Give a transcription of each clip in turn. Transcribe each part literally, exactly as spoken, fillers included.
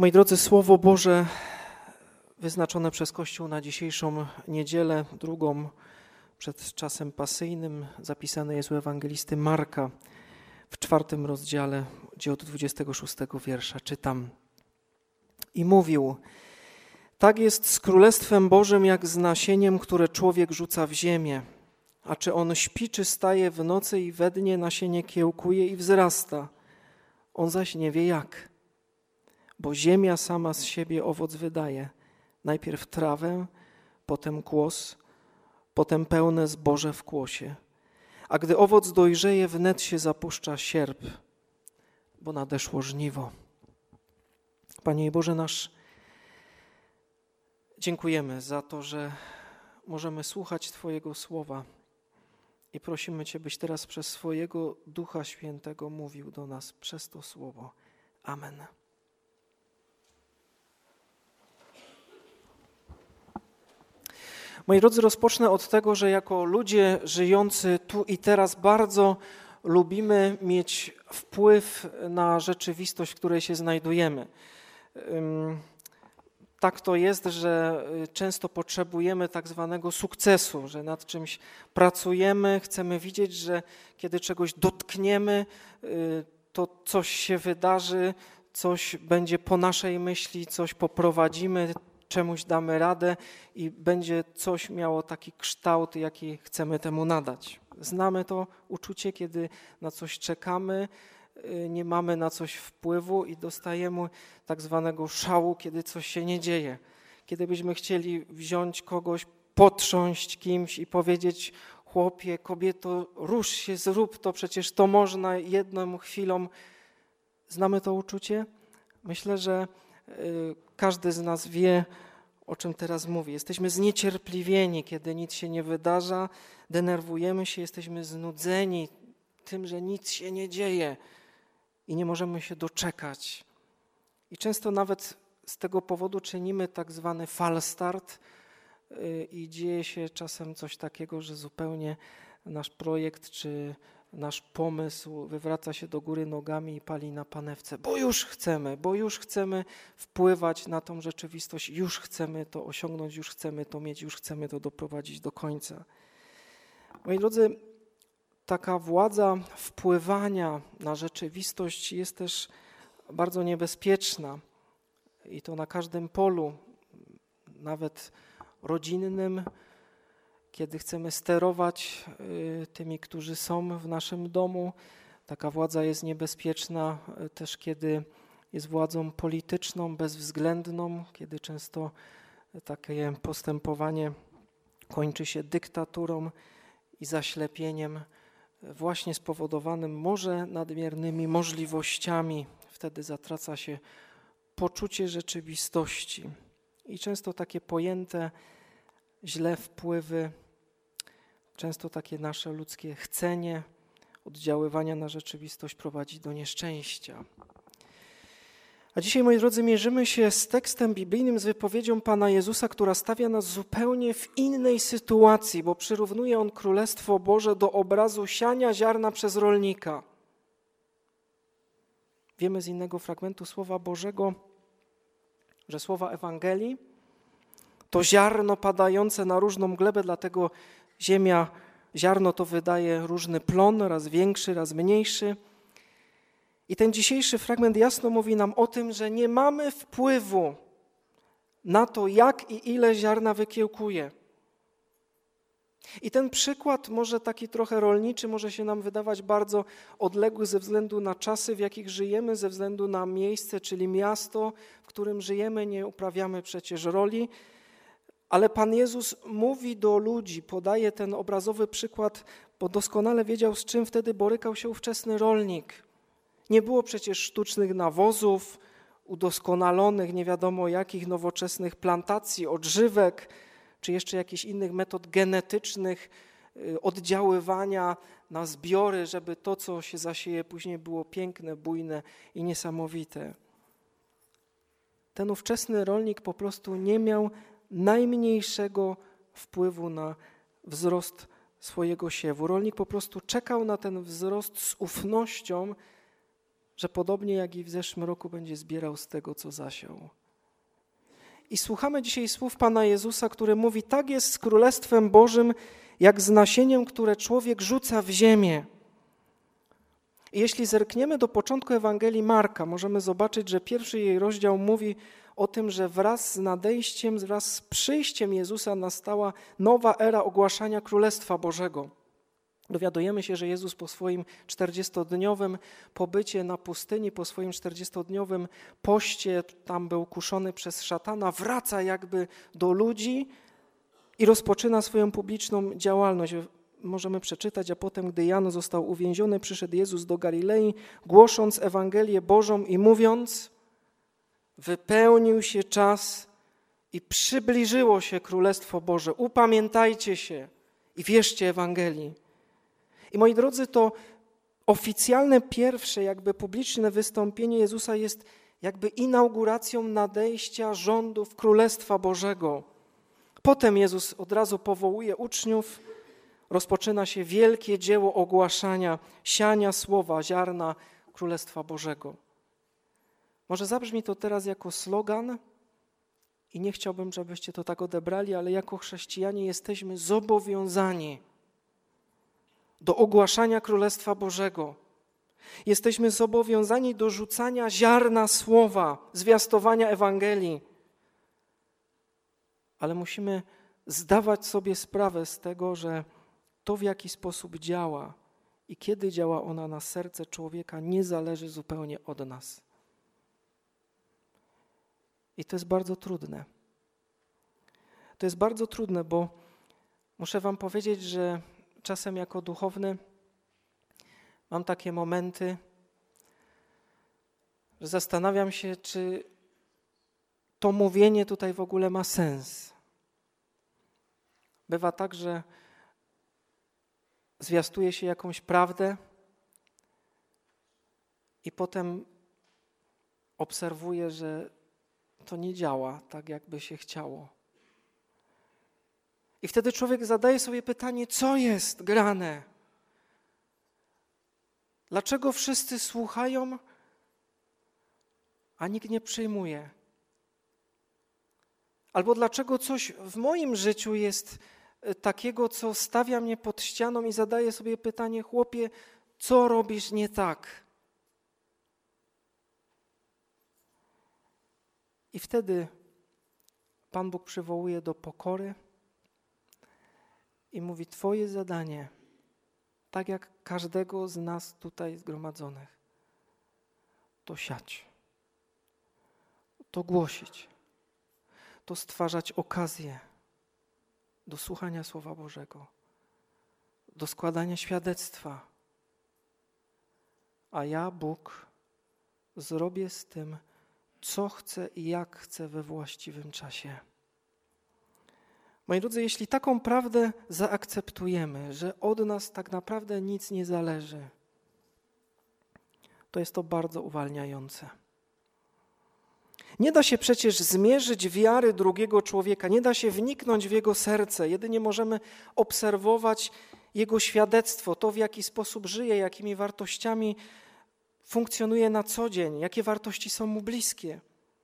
Moi drodzy, Słowo Boże wyznaczone przez Kościół na dzisiejszą niedzielę, drugą przed czasem pasyjnym, zapisane jest u ewangelisty Marka w czwartym rozdziale, gdzie od dwudziestego szóstego wiersza czytam. I mówił: tak jest z Królestwem Bożym, jak z nasieniem, które człowiek rzuca w ziemię. A czy on śpi, czy staje w nocy i we dnie nasienie kiełkuje i wzrasta. On zaś nie wie jak. Bo ziemia sama z siebie owoc wydaje. Najpierw trawę, potem kłos, potem pełne zboże w kłosie. A gdy owoc dojrzeje, wnet się zapuszcza sierp, bo nadeszło żniwo. Panie Boże nasz, dziękujemy za to, że możemy słuchać Twojego słowa i prosimy Cię, byś teraz przez swojego Ducha Świętego mówił do nas przez to słowo. Amen. Moi drodzy, rozpocznę od tego, że jako ludzie żyjący tu i teraz bardzo lubimy mieć wpływ na rzeczywistość, w której się znajdujemy. Tak to jest, że często potrzebujemy tak zwanego sukcesu, że nad czymś pracujemy, chcemy widzieć, że kiedy czegoś dotkniemy, to coś się wydarzy, coś będzie po naszej myśli, coś poprowadzimy, czemuś damy radę i będzie coś miało taki kształt, jaki chcemy temu nadać. Znamy to uczucie, kiedy na coś czekamy, nie mamy na coś wpływu i dostajemy tak zwanego szału, kiedy coś się nie dzieje. Kiedy byśmy chcieli wziąć kogoś, potrząść kimś i powiedzieć: chłopie, kobieto, rusz się, zrób to, przecież to można jedną chwilą. Znamy to uczucie? Myślę, że każdy z nas wie, o czym teraz mówię. Jesteśmy zniecierpliwieni, kiedy nic się nie wydarza, denerwujemy się, jesteśmy znudzeni tym, że nic się nie dzieje i nie możemy się doczekać. I często nawet z tego powodu czynimy tak zwany falstart i dzieje się czasem coś takiego, że zupełnie nasz projekt czy nasz pomysł wywraca się do góry nogami i pali na panewce, bo już chcemy, bo już chcemy wpływać na tą rzeczywistość, już chcemy to osiągnąć, już chcemy to mieć, już chcemy to doprowadzić do końca. Moi drodzy, taka władza wpływania na rzeczywistość jest też bardzo niebezpieczna i to na każdym polu, nawet rodzinnym, kiedy chcemy sterować tymi, którzy są w naszym domu. Taka władza jest niebezpieczna też, kiedy jest władzą polityczną, bezwzględną, kiedy często takie postępowanie kończy się dyktaturą i zaślepieniem właśnie spowodowanym może nadmiernymi możliwościami. Wtedy zatraca się poczucie rzeczywistości i często takie pojęte źle wpływy, często takie nasze ludzkie chcenie oddziaływania na rzeczywistość prowadzi do nieszczęścia. A dzisiaj, moi drodzy, mierzymy się z tekstem biblijnym, z wypowiedzią Pana Jezusa, która stawia nas zupełnie w innej sytuacji, bo przyrównuje On Królestwo Boże do obrazu siania ziarna przez rolnika. Wiemy z innego fragmentu Słowa Bożego, że słowa Ewangelii to ziarno padające na różną glebę, dlatego ziemia, ziarno to wydaje różny plon, raz większy, raz mniejszy. I ten dzisiejszy fragment jasno mówi nam o tym, że nie mamy wpływu na to, jak i ile ziarna wykiełkuje. I ten przykład, może taki trochę rolniczy, może się nam wydawać bardzo odległy ze względu na czasy, w jakich żyjemy, ze względu na miejsce, czyli miasto, w którym żyjemy, nie uprawiamy przecież roli. Ale Pan Jezus mówi do ludzi, podaje ten obrazowy przykład, bo doskonale wiedział, z czym wtedy borykał się ówczesny rolnik. Nie było przecież sztucznych nawozów, udoskonalonych, nie wiadomo jakich nowoczesnych plantacji, odżywek, czy jeszcze jakichś innych metod genetycznych oddziaływania na zbiory, żeby to, co się zasieje, później było piękne, bujne i niesamowite. Ten ówczesny rolnik po prostu nie miał najmniejszego wpływu na wzrost swojego siewu. Rolnik po prostu czekał na ten wzrost z ufnością, że podobnie jak i w zeszłym roku będzie zbierał z tego, co zasiał. I słuchamy dzisiaj słów Pana Jezusa, który mówi, tak jest z Królestwem Bożym, jak z nasieniem, które człowiek rzuca w ziemię. I jeśli zerkniemy do początku Ewangelii Marka, możemy zobaczyć, że pierwszy jej rozdział mówi o tym, że wraz z nadejściem, wraz z przyjściem Jezusa nastała nowa era ogłaszania Królestwa Bożego. Dowiadujemy się, że Jezus po swoim czterdziestodniowym pobycie na pustyni, po swoim czterdziestodniowym poście, tam był kuszony przez szatana, wraca jakby do ludzi i rozpoczyna swoją publiczną działalność. Możemy przeczytać, a potem, gdy Jan został uwięziony, przyszedł Jezus do Galilei, głosząc Ewangelię Bożą i mówiąc, wypełnił się czas i przybliżyło się Królestwo Boże. Upamiętajcie się i wierzcie Ewangelii. I moi drodzy, to oficjalne pierwsze, jakby publiczne wystąpienie Jezusa jest jakby inauguracją nadejścia rządów Królestwa Bożego. Potem Jezus od razu powołuje uczniów, rozpoczyna się wielkie dzieło ogłaszania, siania słowa, ziarna Królestwa Bożego. Może zabrzmi to teraz jako slogan i nie chciałbym, żebyście to tak odebrali, ale jako chrześcijanie jesteśmy zobowiązani do ogłaszania Królestwa Bożego. Jesteśmy zobowiązani do rzucania ziarna słowa, zwiastowania Ewangelii. Ale musimy zdawać sobie sprawę z tego, że to, w jaki sposób działa i kiedy działa ona na serce człowieka, nie zależy zupełnie od nas. I to jest bardzo trudne. To jest bardzo trudne, bo muszę wam powiedzieć, że czasem jako duchowny mam takie momenty, że zastanawiam się, czy to mówienie tutaj w ogóle ma sens. Bywa tak, że zwiastuje się jakąś prawdę i potem obserwuję, że to nie działa tak, jakby się chciało. I wtedy człowiek zadaje sobie pytanie, co jest grane? Dlaczego wszyscy słuchają, a nikt nie przyjmuje? Albo dlaczego coś w moim życiu jest takiego, co stawia mnie pod ścianą i zadaję sobie pytanie, chłopie, co robisz nie tak? I wtedy Pan Bóg przywołuje do pokory i mówi, twoje zadanie, tak jak każdego z nas tutaj zgromadzonych, to siać, to głosić, to stwarzać okazję do słuchania Słowa Bożego, do składania świadectwa. A ja, Bóg, zrobię z tym, co chcę i jak chcę we właściwym czasie. Moi drodzy, jeśli taką prawdę zaakceptujemy, że od nas tak naprawdę nic nie zależy, to jest to bardzo uwalniające. Nie da się przecież zmierzyć wiary drugiego człowieka, nie da się wniknąć w jego serce, jedynie możemy obserwować jego świadectwo, to w jaki sposób żyje, jakimi wartościami funkcjonuje na co dzień, jakie wartości są mu bliskie.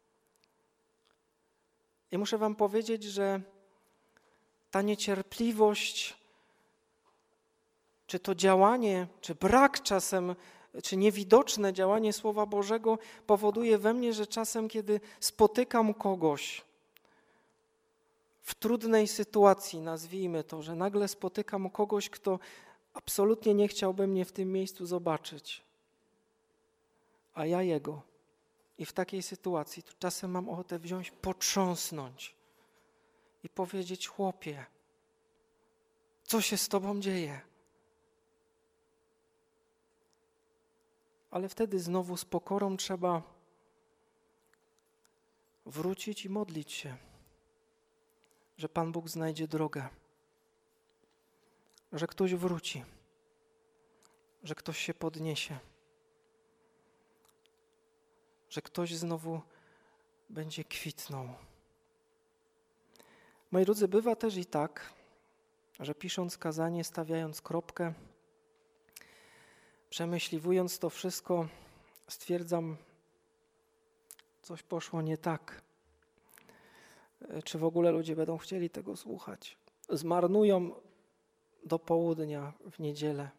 I muszę wam powiedzieć, że ta niecierpliwość, czy to działanie, czy brak czasem, czy niewidoczne działanie Słowa Bożego powoduje we mnie, że czasem, kiedy spotykam kogoś w trudnej sytuacji, nazwijmy to, że nagle spotykam kogoś, kto absolutnie nie chciałby mnie w tym miejscu zobaczyć, a ja jego. I w takiej sytuacji to czasem mam ochotę wziąć, potrząsnąć i powiedzieć, chłopie, co się z tobą dzieje? Ale wtedy znowu z pokorą trzeba wrócić i modlić się, że Pan Bóg znajdzie drogę, że ktoś wróci, że ktoś się podniesie, że ktoś znowu będzie kwitnął. Moi drodzy, bywa też i tak, że pisząc kazanie, stawiając kropkę, przemyśliwując to wszystko, stwierdzam, coś poszło nie tak. Czy w ogóle ludzie będą chcieli tego słuchać? Zmarnują do południa w niedzielę.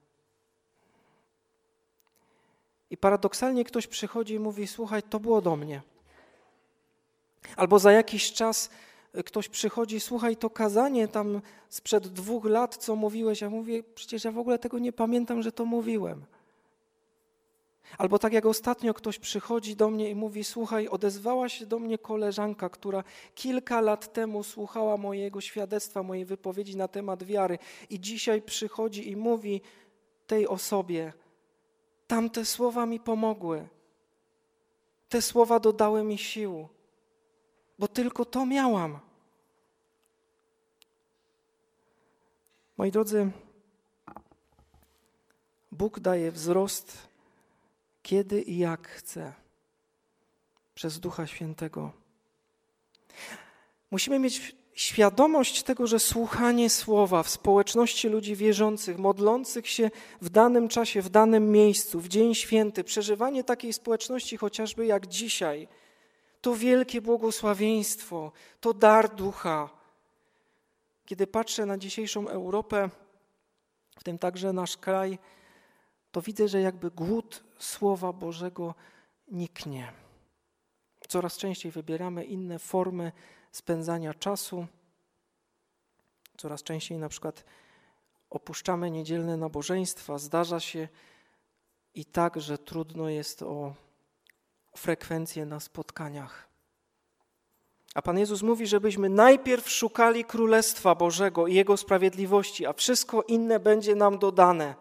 I paradoksalnie ktoś przychodzi i mówi, słuchaj, to było do mnie. Albo za jakiś czas ktoś przychodzi, słuchaj, to kazanie tam sprzed dwóch lat, co mówiłeś, ja mówię, przecież ja w ogóle tego nie pamiętam, że to mówiłem. Albo tak jak ostatnio ktoś przychodzi do mnie i mówi, słuchaj, odezwała się do mnie koleżanka, która kilka lat temu słuchała mojego świadectwa, mojej wypowiedzi na temat wiary i dzisiaj przychodzi i mówi tej osobie, tamte słowa mi pomogły, te słowa dodały mi sił, bo tylko to miałam. Moi drodzy, Bóg daje wzrost kiedy i jak chce, przez Ducha Świętego. Musimy mieć świadomość tego, że słuchanie słowa w społeczności ludzi wierzących, modlących się w danym czasie, w danym miejscu, w dzień święty, przeżywanie takiej społeczności chociażby jak dzisiaj, to wielkie błogosławieństwo, to dar Ducha. Kiedy patrzę na dzisiejszą Europę, w tym także nasz kraj, to widzę, że jakby głód Słowa Bożego niknie. Coraz częściej wybieramy inne formy spędzania czasu. Coraz częściej na przykład opuszczamy niedzielne nabożeństwa. Zdarza się i tak, że trudno jest o frekwencję na spotkaniach. A Pan Jezus mówi, żebyśmy najpierw szukali Królestwa Bożego i Jego sprawiedliwości, a wszystko inne będzie nam dodane.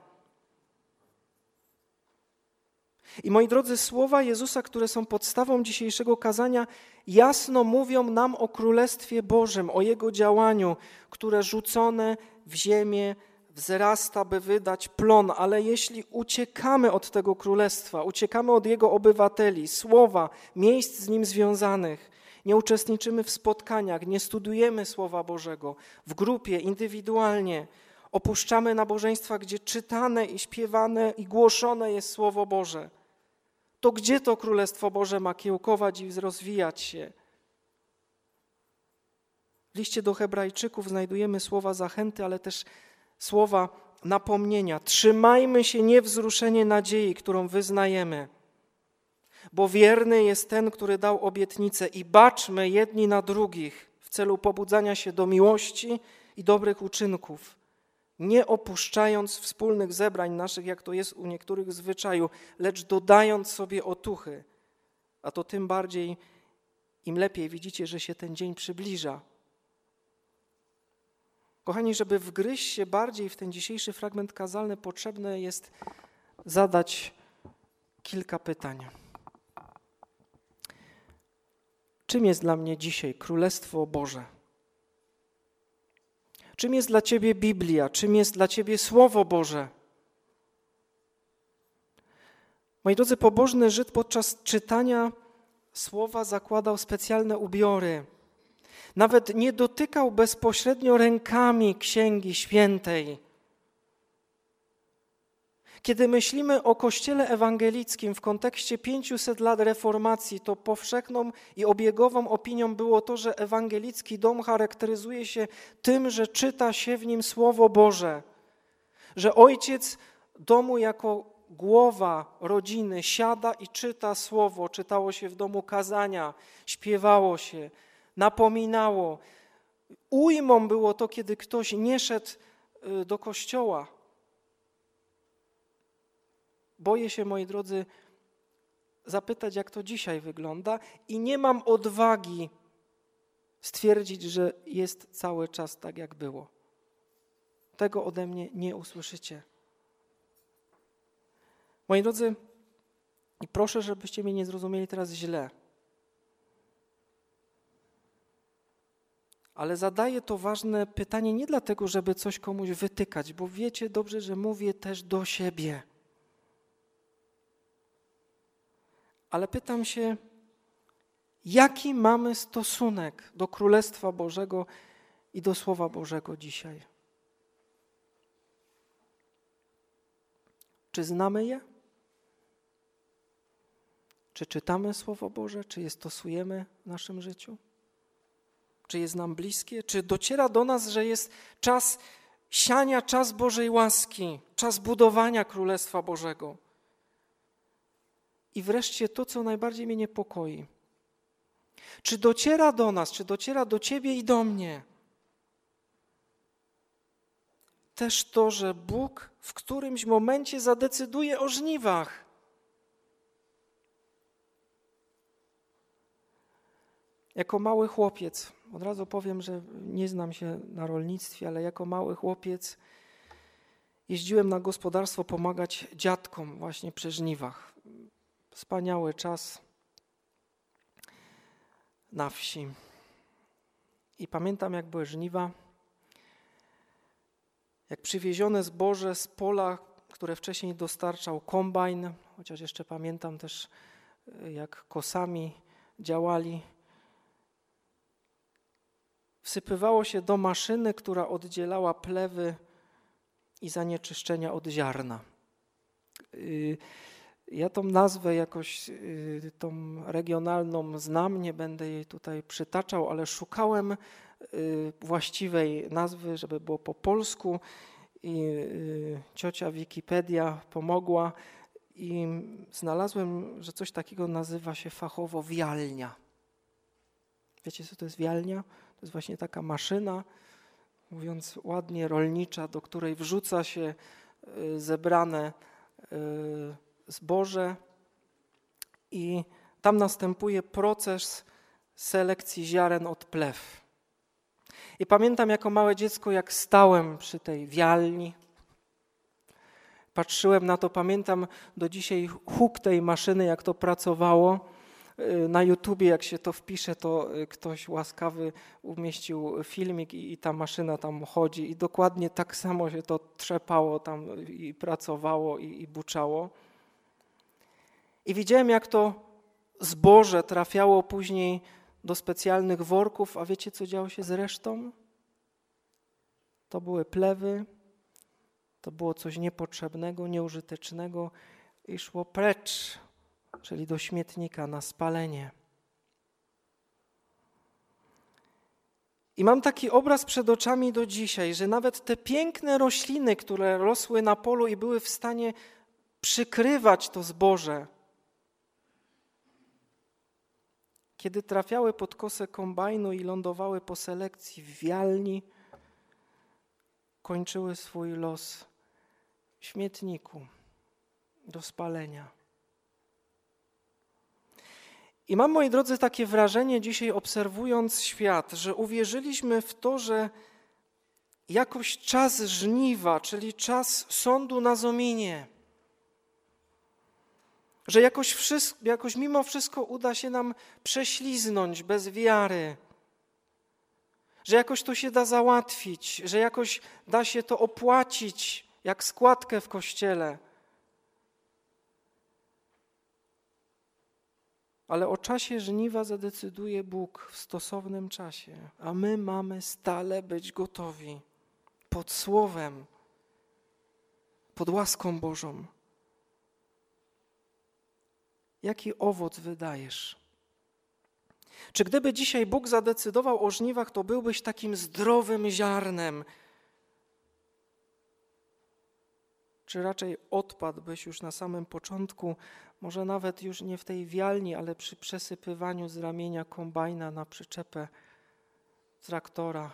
I moi drodzy, słowa Jezusa, które są podstawą dzisiejszego kazania, jasno mówią nam o Królestwie Bożym, o Jego działaniu, które rzucone w ziemię wzrasta, by wydać plon. Ale jeśli uciekamy od tego Królestwa, uciekamy od Jego obywateli, słowa, miejsc z Nim związanych, nie uczestniczymy w spotkaniach, nie studujemy Słowa Bożego w grupie, indywidualnie, opuszczamy nabożeństwa, gdzie czytane i śpiewane i głoszone jest Słowo Boże, to gdzie to Królestwo Boże ma kiełkować i rozwijać się? W liście do Hebrajczyków znajdujemy słowa zachęty, ale też słowa napomnienia. Trzymajmy się niewzruszenie nadziei, którą wyznajemy, bo wierny jest ten, który dał obietnicę i baczmy jedni na drugich w celu pobudzania się do miłości i dobrych uczynków, nie opuszczając wspólnych zebrań naszych, jak to jest u niektórych zwyczaju, lecz dodając sobie otuchy, a to tym bardziej, im lepiej widzicie, że się ten dzień przybliża. Kochani, żeby wgryźć się bardziej w ten dzisiejszy fragment kazalny, potrzebne jest zadać kilka pytań. Czym jest dla mnie dzisiaj Królestwo Boże? Czym jest dla Ciebie Biblia? Czym jest dla Ciebie Słowo Boże? Moi drodzy, pobożny Żyd podczas czytania słowa zakładał specjalne ubiory. Nawet nie dotykał bezpośrednio rękami Księgi Świętej. Kiedy myślimy o Kościele ewangelickim w kontekście pięciuset lat reformacji, to powszechną i obiegową opinią było to, że ewangelicki dom charakteryzuje się tym, że czyta się w nim Słowo Boże, że ojciec domu jako głowa rodziny siada i czyta Słowo, czytało się w domu kazania, śpiewało się, napominało. Ujmą było to, kiedy ktoś nie szedł do kościoła. Boję się, moi drodzy, zapytać, jak to dzisiaj wygląda i nie mam odwagi stwierdzić, że jest cały czas tak, jak było. Tego ode mnie nie usłyszycie. Moi drodzy, i proszę, żebyście mnie nie zrozumieli teraz źle, ale zadaję to ważne pytanie nie dlatego, żeby coś komuś wytykać, bo wiecie dobrze, że mówię też do siebie. Ale pytam się, jaki mamy stosunek do Królestwa Bożego i do Słowa Bożego dzisiaj? Czy znamy je? Czy czytamy Słowo Boże? Czy je stosujemy w naszym życiu? Czy jest nam bliskie? Czy dociera do nas, że jest czas siania, czas Bożej łaski, czas budowania Królestwa Bożego? I wreszcie to, co najbardziej mnie niepokoi. Czy dociera do nas, czy dociera do Ciebie i do mnie też to, że Bóg w którymś momencie zadecyduje o żniwach? Jako mały chłopiec, od razu powiem, że nie znam się na rolnictwie, ale jako mały chłopiec jeździłem na gospodarstwo pomagać dziadkom właśnie przy żniwach. Wspaniały czas na wsi. I pamiętam, jak były żniwa, jak przywiezione zboże z pola, które wcześniej dostarczał kombajn, chociaż jeszcze pamiętam też, jak kosami działali, wsypywało się do maszyny, która oddzielała plewy i zanieczyszczenia od ziarna. Ja tą nazwę jakoś, tą regionalną znam, nie będę jej tutaj przytaczał, ale szukałem właściwej nazwy, żeby było po polsku i ciocia Wikipedia pomogła i znalazłem, że coś takiego nazywa się fachowo wialnia. Wiecie, co to jest wialnia? To jest właśnie taka maszyna, mówiąc ładnie, rolnicza, do której wrzuca się zebrane zboże i tam następuje proces selekcji ziaren od plew. I pamiętam jako małe dziecko, jak stałem przy tej wialni, patrzyłem na to, pamiętam do dzisiaj huk tej maszyny, jak to pracowało. Na YouTubie, jak się to wpisze, to ktoś łaskawy umieścił filmik i, i ta maszyna tam chodzi i dokładnie tak samo się to trzepało tam i pracowało i, i buczało. I widziałem, jak to zboże trafiało później do specjalnych worków, a wiecie, co działo się z resztą? To były plewy, to było coś niepotrzebnego, nieużytecznego i szło precz, czyli do śmietnika na spalenie. I mam taki obraz przed oczami do dzisiaj, że nawet te piękne rośliny, które rosły na polu i były w stanie przykrywać to zboże, kiedy trafiały pod kosę kombajnu i lądowały po selekcji w wialni, kończyły swój los w śmietniku do spalenia. I mam, moi drodzy, takie wrażenie dzisiaj, obserwując świat, że uwierzyliśmy w to, że jakoś czas żniwa, czyli czas sądu na Zominie, że jakoś, wszystko, jakoś mimo wszystko uda się nam prześliznąć bez wiary, że jakoś to się da załatwić, że jakoś da się to opłacić jak składkę w kościele. Ale o czasie żniwa zadecyduje Bóg w stosownym czasie, a my mamy stale być gotowi pod Słowem, pod łaską Bożą. Jaki owoc wydajesz? Czy gdyby dzisiaj Bóg zadecydował o żniwach, to byłbyś takim zdrowym ziarnem? Czy raczej odpadłbyś już na samym początku, może nawet już nie w tej wialni, ale przy przesypywaniu z ramienia kombajna na przyczepę traktora?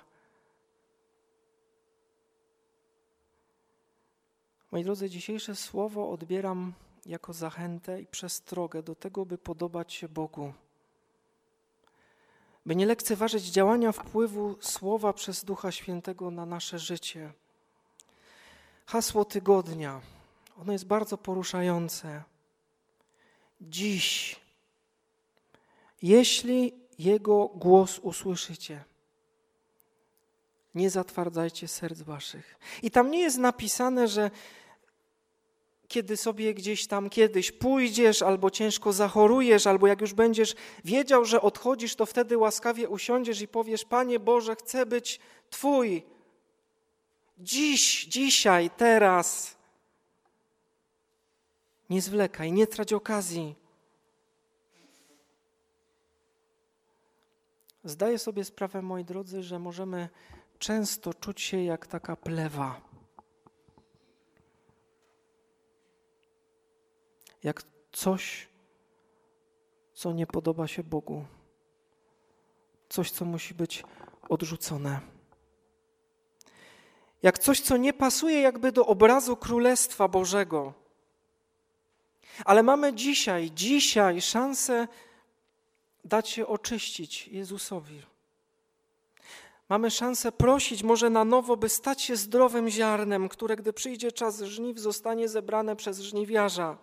Moi drodzy, dzisiejsze słowo odbieram jako zachętę i przestrogę do tego, by podobać się Bogu. By nie lekceważyć działania wpływu Słowa przez Ducha Świętego na nasze życie. Hasło tygodnia, ono jest bardzo poruszające. Dziś, jeśli Jego głos usłyszycie, nie zatwardzajcie serc waszych. I tam nie jest napisane, że kiedy sobie gdzieś tam kiedyś pójdziesz, albo ciężko zachorujesz, albo jak już będziesz wiedział, że odchodzisz, to wtedy łaskawie usiądziesz i powiesz: Panie Boże, chcę być Twój. Dziś, dzisiaj, teraz. Nie zwlekaj, nie trać okazji. Zdaję sobie sprawę, moi drodzy, że możemy często czuć się jak taka plewa. Jak coś, co nie podoba się Bogu. Coś, co musi być odrzucone. Jak coś, co nie pasuje jakby do obrazu Królestwa Bożego. Ale mamy dzisiaj, dzisiaj szansę dać się oczyścić Jezusowi. Mamy szansę prosić może na nowo, by stać się zdrowym ziarnem, które gdy przyjdzie czas żniw, zostanie zebrane przez żniwiarza.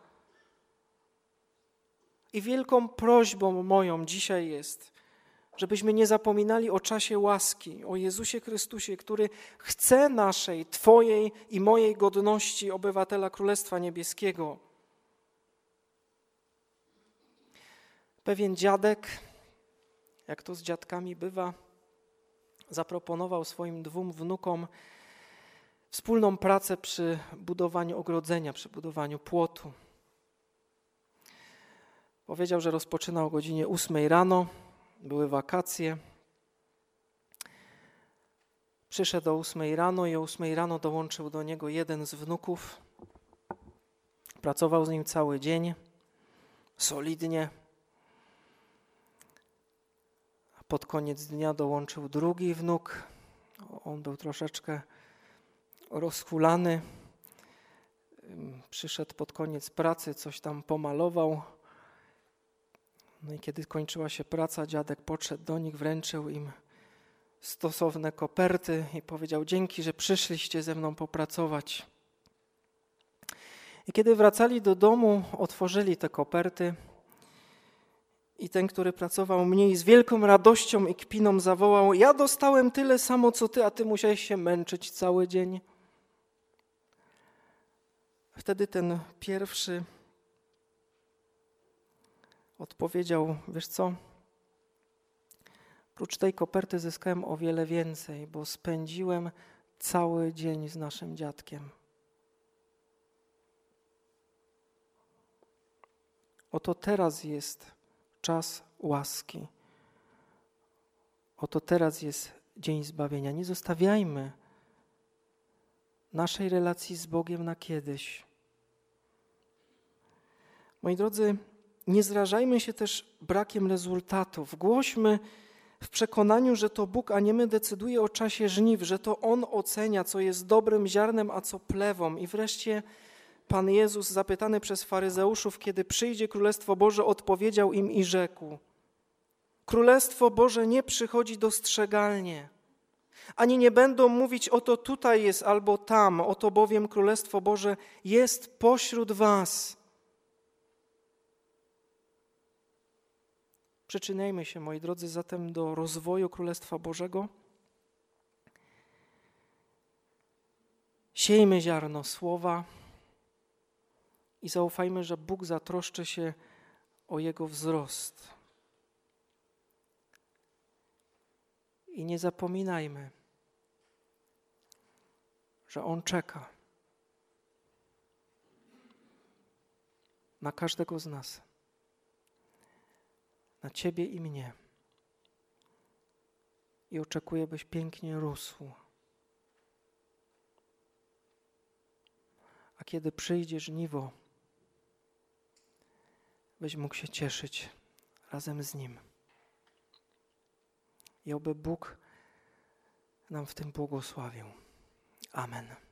I wielką prośbą moją dzisiaj jest, żebyśmy nie zapominali o czasie łaski, o Jezusie Chrystusie, który chce naszej, Twojej i mojej godności obywatela Królestwa Niebieskiego. Pewien dziadek, jak to z dziadkami bywa, zaproponował swoim dwóm wnukom wspólną pracę przy budowaniu ogrodzenia, przy budowaniu płotu. Powiedział, że rozpoczyna o godzinie ósmej rano, były wakacje. Przyszedł o ósmej rano i o ósmej rano dołączył do niego jeden z wnuków. Pracował z nim cały dzień, solidnie. Pod koniec dnia dołączył drugi wnuk. On był troszeczkę rozhulany. Przyszedł pod koniec pracy, coś tam pomalował. No i kiedy kończyła się praca, dziadek podszedł do nich, wręczył im stosowne koperty i powiedział: dzięki, że przyszliście ze mną popracować. I kiedy wracali do domu, otworzyli te koperty i ten, który pracował mniej, z wielką radością i kpiną zawołał: ja dostałem tyle samo co ty, a ty musiałeś się męczyć cały dzień. Wtedy ten pierwszy odpowiedział: wiesz co, prócz tej koperty zyskałem o wiele więcej, bo spędziłem cały dzień z naszym dziadkiem. Oto teraz jest czas łaski. Oto teraz jest dzień zbawienia. Nie zostawiajmy naszej relacji z Bogiem na kiedyś. Moi drodzy, nie zrażajmy się też brakiem rezultatów. Głośmy w przekonaniu, że to Bóg, a nie my, decyduje o czasie żniw, że to On ocenia, co jest dobrym ziarnem, a co plewą. I wreszcie Pan Jezus, zapytany przez faryzeuszów, kiedy przyjdzie Królestwo Boże, odpowiedział im i rzekł: Królestwo Boże nie przychodzi dostrzegalnie, ani nie będą mówić: oto tutaj jest albo tam, oto bowiem Królestwo Boże jest pośród was. Przyczyniajmy się, moi drodzy, zatem do rozwoju Królestwa Bożego. Siejmy ziarno słowa i zaufajmy, że Bóg zatroszczy się o jego wzrost. I nie zapominajmy, że On czeka na każdego z nas, na Ciebie i mnie. I oczekuje, byś pięknie rósł. A kiedy przyjdzie żniwo, byś mógł się cieszyć razem z Nim. I oby Bóg nam w tym błogosławił. Amen.